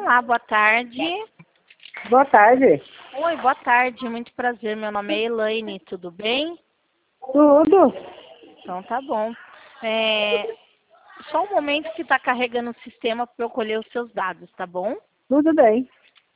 Olá, boa tarde. Boa tarde. Oi, boa tarde, muito prazer. Meu nome é Elaine, tudo bem? Tudo? Então tá bom. Só um momento que está carregando o sistema para eu colher os seus dados, tá bom? Tudo bem.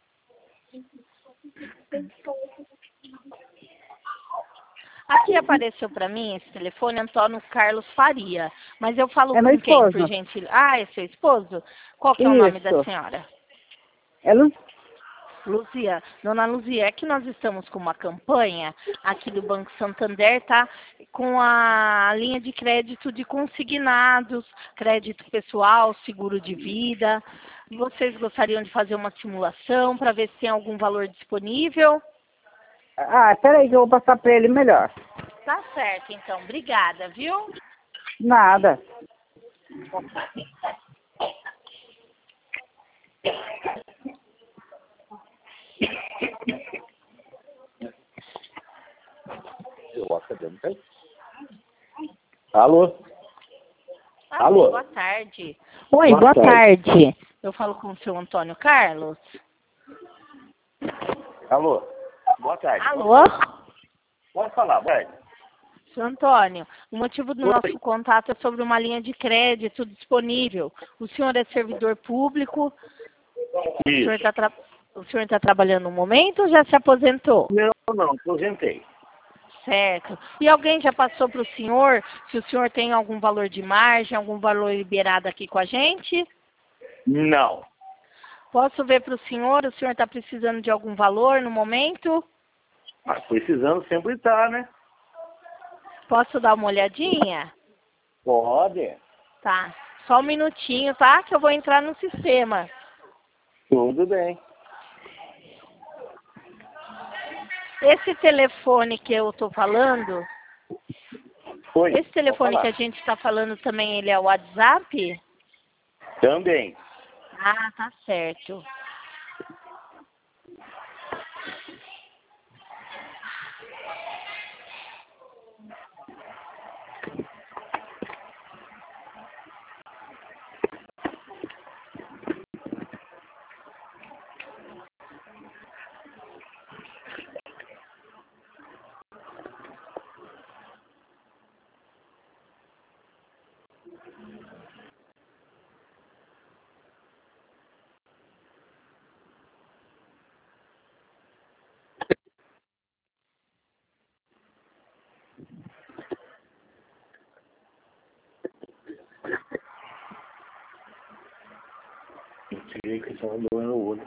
Aqui apareceu para mim esse telefone Antônio Carlos Faria, mas eu falo É meu com quem, por esposo. gentileza? Ah, é seu esposo? Qual que é o nome da Isso. senhora? É Lu... Luzia, dona Luzia, é que nós estamos com uma campanha aqui do Banco Santander, tá? Com a linha de crédito de consignados, crédito pessoal, seguro de vida. Vocês gostariam de fazer uma simulação para ver se tem algum valor disponível? Ah, peraí que eu vou passar para ele melhor. Tá certo, então. Obrigada, viu? Nada. Alô? Alô? Boa tarde. Oi, boa tarde. Eu falo com o seu Antônio Carlos. Alô? Boa tarde. Alô? Pode falar, vai. Seu Antônio, o motivo do Oi. nosso contato é sobre uma linha de crédito disponível. O senhor é servidor público? Isso. O senhor está trabalhando no momento ou já se aposentou? Não, aposentei. Certo. E alguém já passou para o senhor se o senhor tem algum valor de margem, algum valor liberado aqui com a gente? Não. Posso ver para o senhor está precisando de algum valor no momento? Mas precisando sempre tá, né? Posso dar uma olhadinha? Pode. Tá. Só um minutinho, tá? Que eu vou entrar no sistema. Tudo bem. Esse telefone que eu estou falando, Oi. esse telefone Pode que a falar. gente está falando também, ele é o WhatsApp? Também. Ah, tá certo. Tirei que só andou no olho.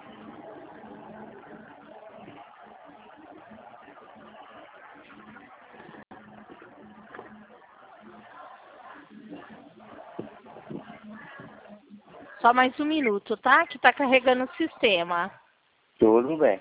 Só mais um minuto, tá? Que tá carregando o sistema. Tudo bem.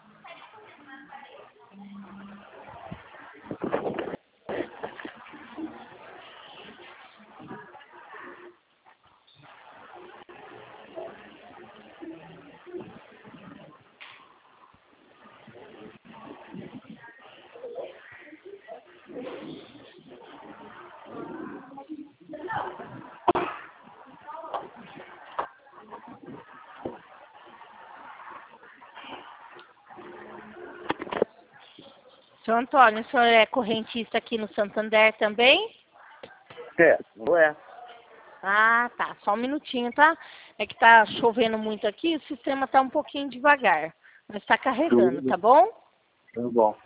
Seu Antônio, o senhor é correntista aqui no Santander também? Certo. Não é? Ah, tá. Só um minutinho, tá? É que tá chovendo muito aqui, o sistema tá um pouquinho devagar. Mas tá carregando, tá bom? Tudo bom.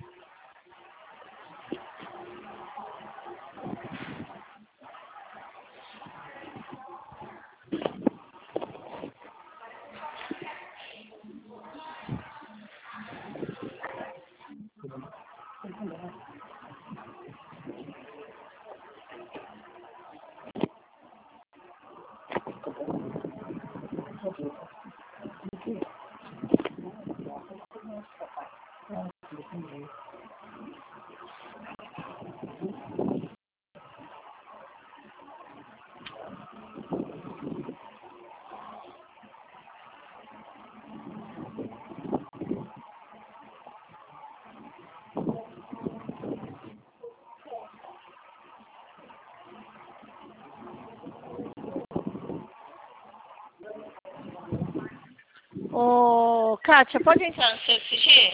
Ô, Kátia, pode entrar no seu SG?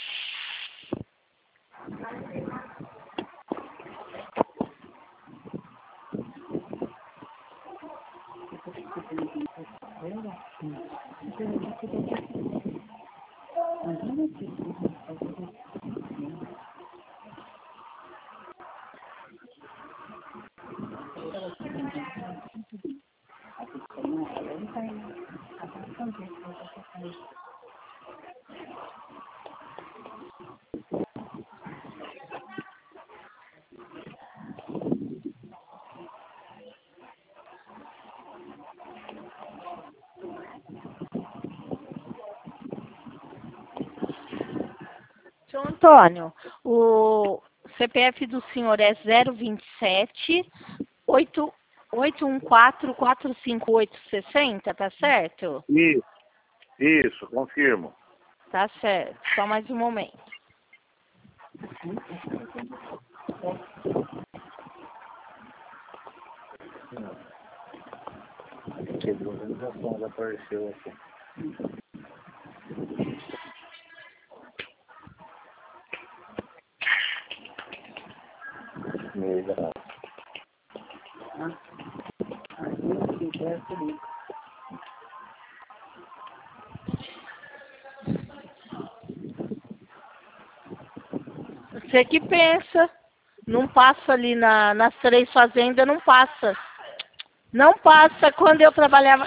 Seu Antônio, o CPF do senhor é 027 814 45860, tá certo? Isso, confirmo. Tá certo. Só mais um momento. Quebrou a organização, já apareceu aqui. Melhor. Você que pensa. Não passa ali nas 3 fazendas, não passa. Não passa quando eu trabalhava.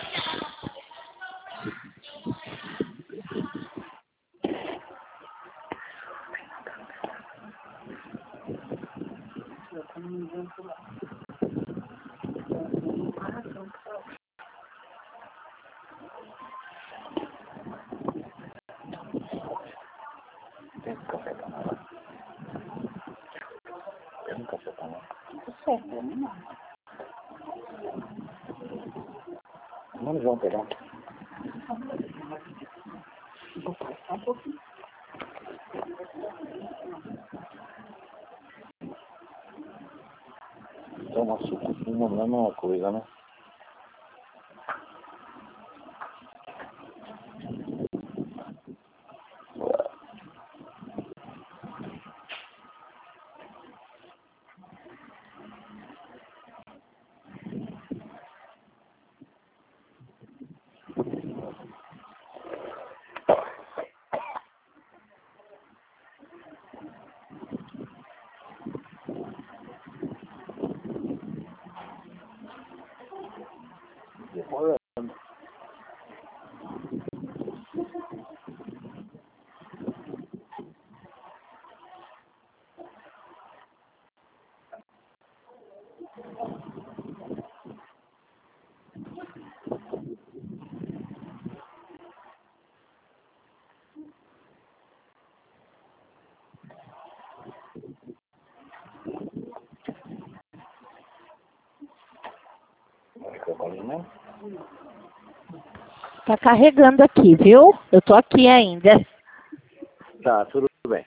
Tem café pra nós. Tem café pra nós. Vamos vão pegar. Toma suco, não é uma coisa, né? Tá carregando aqui, viu? Eu tô aqui ainda. Tá, tudo bem.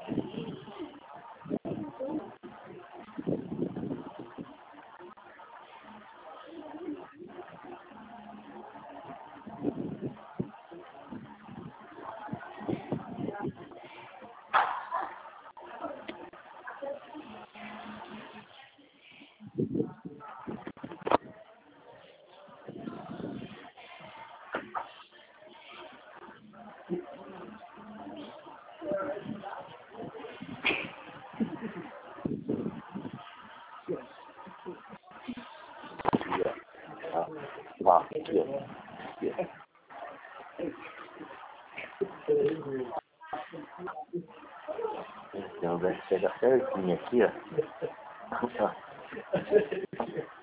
Vá, aqui, ó. Aqui, ó. Então, deve pegar certinho aqui, ó.